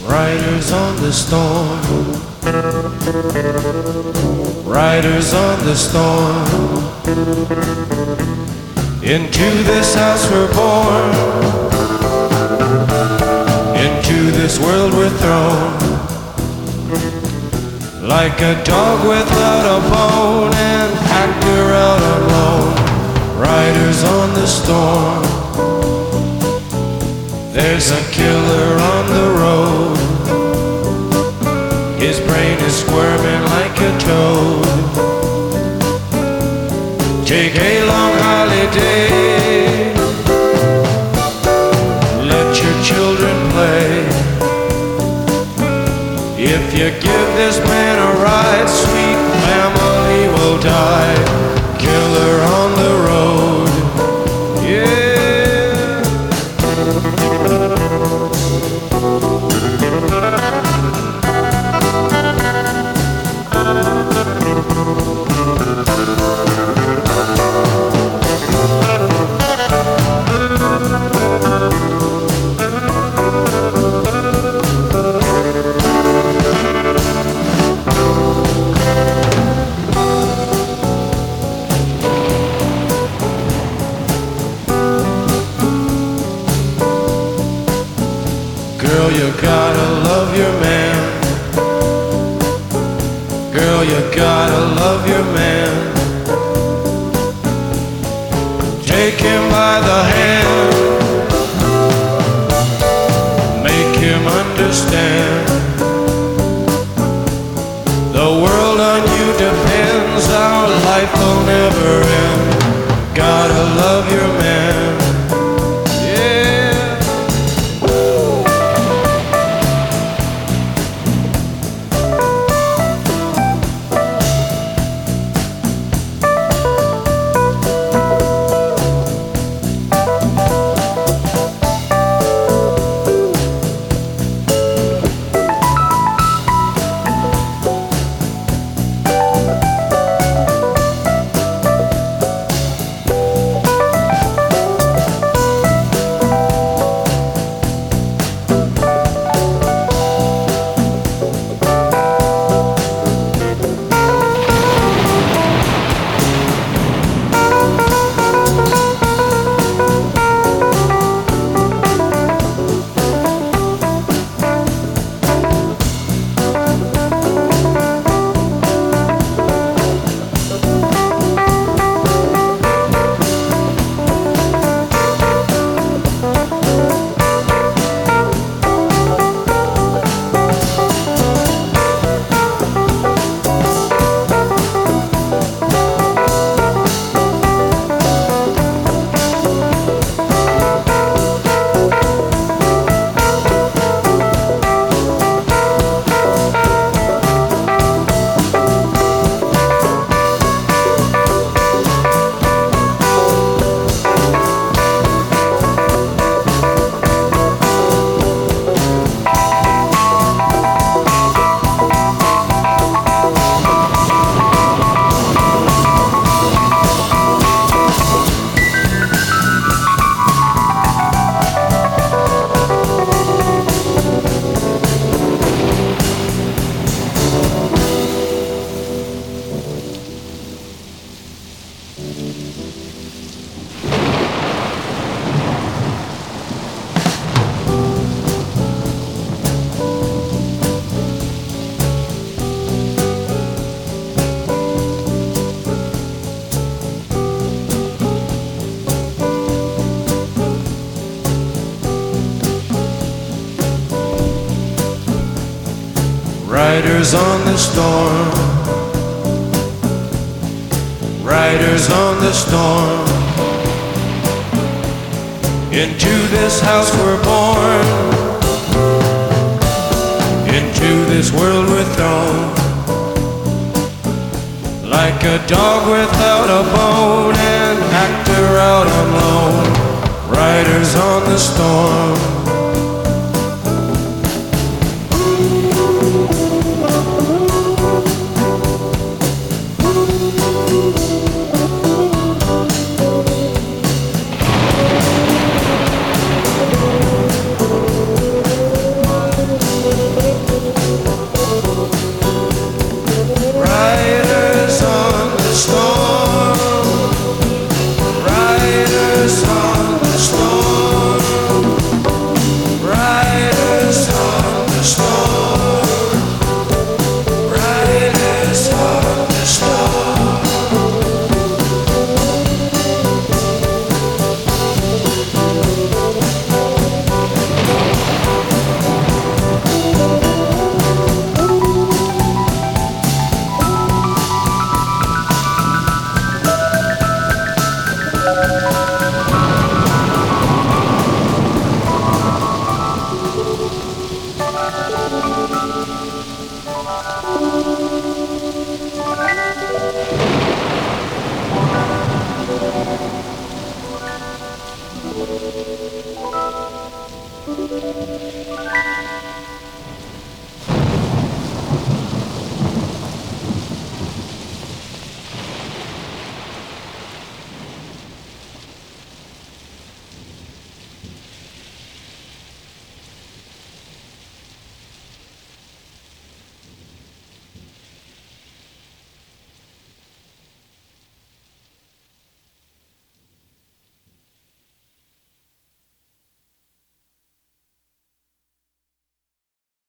Riders on the storm, riders on the storm. Into this house we're born, into this world we're thrown. Like a dog without a bone, an actor out alone. Riders on the storm. There's a killer on the road. His brain is squirming like a toad. Take a long holiday. Let your children play. If you give this man a ride, sweet family will die. Killer on the road. Yeah. Girl, you gotta love your man. Girl, you gotta love your man. Take him by the hand. Make him understand. The world on you depends. Our life will never end. Gotta love your man. Riders on the storm, riders on the storm. Into this house we're born, into this world we're thrown. Like a dog without a bone, an actor out alone. Riders on the storm.